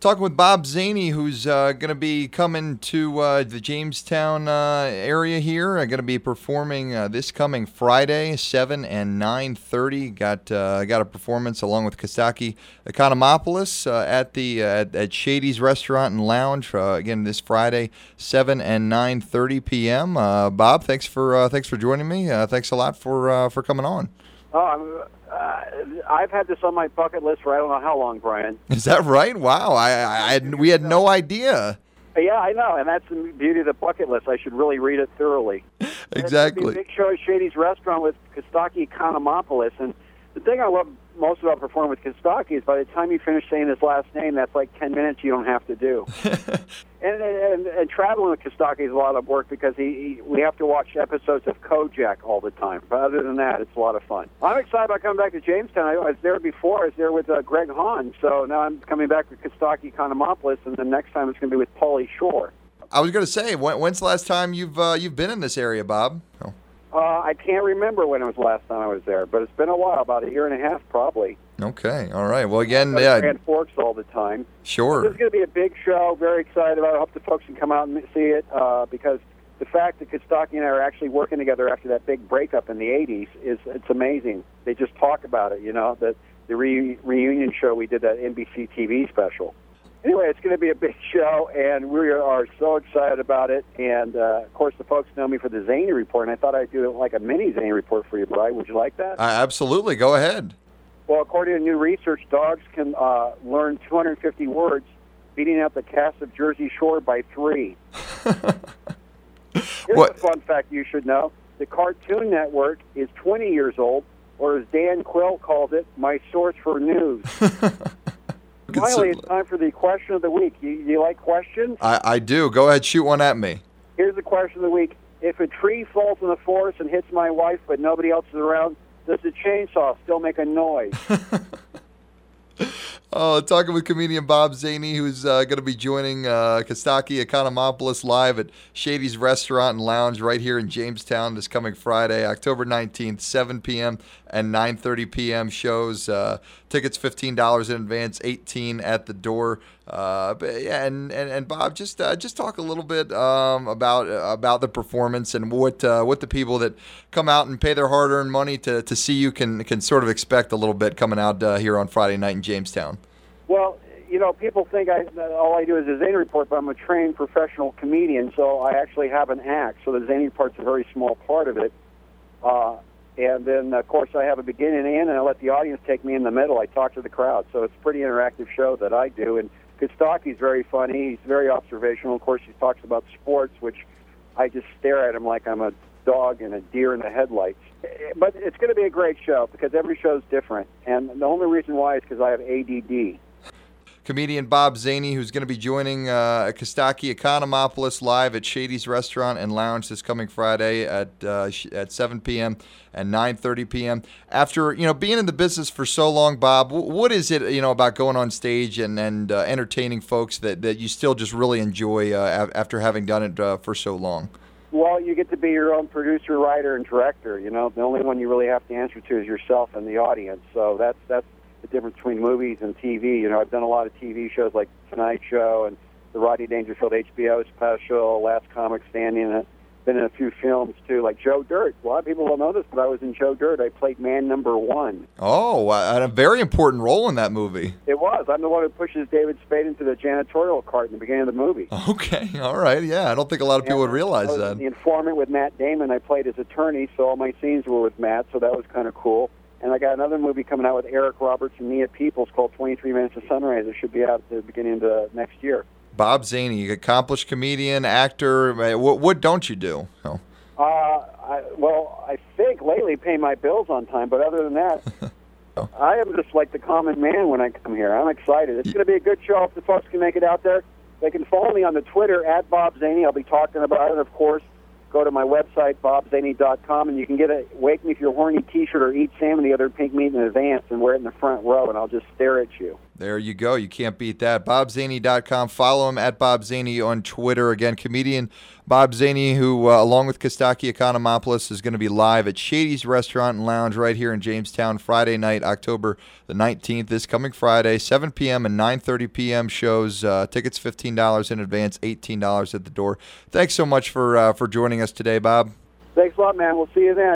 Talking with Bob Zaney, who's going to be coming to the Jamestown area here. Going to be performing this coming Friday, 7 and 9:30. Got a performance along with Kostaki Economopoulos at Shady's Restaurant and Lounge. Again, this Friday, 7 and 9:30 p.m. Bob, thanks for joining me. Thanks a lot for coming on. Oh, I've had this on my bucket list for I don't know how long, Brian. Is that right? Wow, we had no idea. Yeah, I know, and that's the beauty of the bucket list. I should really read it thoroughly. Exactly. It's a big show at Shady's Restaurant with Kostaki Economopoulos, and the thing I love most about performing with Kostaki is by the time you finish saying his last name, that's like 10 minutes you don't have to do. and traveling with Kostaki is a lot of work because we have to watch episodes of Kojak all the time. But other than that, it's a lot of fun. I'm excited about coming back to Jamestown. I was there before. I was there with Greg Hahn, so now I'm coming back with Kostaki Economopoulos, and the next time it's going to be with Pauly Shore. I was going to say, when's the last time you've been in this area, Bob? Oh. I can't remember when it was the last time I was there, but it's been a while, about a year and a half probably. Okay, all right. Well, again, Grand Forks all the time. Sure. This is going to be a big show. Very excited about it. I hope the folks can come out and see it because the fact that Kostaki and I are actually working together after that big breakup in the 80s it's amazing. They just talk about it, the reunion show we did, that NBC TV special. Anyway, it's going to be a big show, and we are so excited about it. And, of course, the folks know me for the Zaney Report, and I thought I'd do like a mini Zaney Report for you, Brian. Would you like that? Absolutely. Go ahead. Well, according to new research, dogs can learn 250 words, beating out the cast of Jersey Shore by 3. Here's a fun fact you should know. The Cartoon Network is 20 years old, or as Dan Quill calls it, my source for news. Finally, it's time for the question of the week. You like questions? I do. Go ahead, shoot one at me. Here's the question of the week. If a tree falls in the forest and hits my wife but nobody else is around, does the chainsaw still make a noise? Talking with comedian Bob Zaney, who's going to be joining Kostaki Economopoulos live at Shady's Restaurant and Lounge right here in Jamestown this coming Friday, October 19th, 7 p.m. and 9:30 p.m. shows. Tickets $15 in advance, $18 at the door. And Bob, just talk a little bit about the performance and what the people that come out and pay their hard-earned money to see you can sort of expect a little bit coming out here on Friday night in Jamestown. Well, people think all I do is a Zaney Report, but I'm a trained professional comedian, so I actually have an act. So the Zaney Report's a very small part of it. And then, of course, I have a beginning and end, and I let the audience take me in the middle. I talk to the crowd. So it's a pretty interactive show that I do. And Kostaki's very funny. He's very observational. Of course, he talks about sports, which I just stare at him like I'm a dog and a deer in the headlights. But it's going to be a great show because every show's different. And the only reason why is because I have ADD. Comedian Bob Zaney, who's going to be joining Kostaki Economopoulos live at Shady's Restaurant and Lounge this coming Friday at 7 p.m. and 9:30 p.m. After being in the business for so long, Bob, what is it about going on stage and entertaining folks that you still just really enjoy after having done it for so long? Well, you get to be your own producer, writer, and director. The only one you really have to answer to is yourself and the audience. So that's the difference between movies and TV. I've done a lot of TV shows like Tonight Show and the Rodney Dangerfield HBO special, Last Comic Standing, and been in a few films too, like Joe Dirt. A lot of people don't know this, but I was in Joe Dirt. I played man number 1. Oh, a very important role in that movie. It was. I'm the one who pushes David Spade into the janitorial cart in the beginning of the movie. Okay, all right, yeah. I don't think a lot of people would realize that. The Informant with Matt Damon, I played his attorney, so all my scenes were with Matt, so that was kind of cool. And I got another movie coming out with Eric Roberts and Mia Peoples called 23 Minutes of Sunrise. It should be out at the beginning of the next year. Bob Zaney, accomplished comedian, actor. What don't you do? Oh. I think lately pay my bills on time, but other than that, I am just like the common man when I come here. I'm excited. It's going to be a good show if the folks can make it out there. They can follow me on the Twitter at Bob Zaney. I'll be talking about it, of course. Go to my website, bobzaney.com, and you can get a Wake Me If You're Horny t-shirt or Eat Salmon the other pink meat in advance and wear it in the front row, and I'll just stare at you. There you go. You can't beat that. BobZaney.com. Follow him at Bob Zaney on Twitter. Again, comedian Bob Zaney, who, along with Kostaki Economopoulos, is going to be live at Shady's Restaurant and Lounge right here in Jamestown Friday night, October the 19th, this coming Friday, 7 p.m. and 9:30 p.m. shows. Tickets $15 in advance, $18 at the door. Thanks so much for joining us today, Bob. Thanks a lot, man. We'll see you then.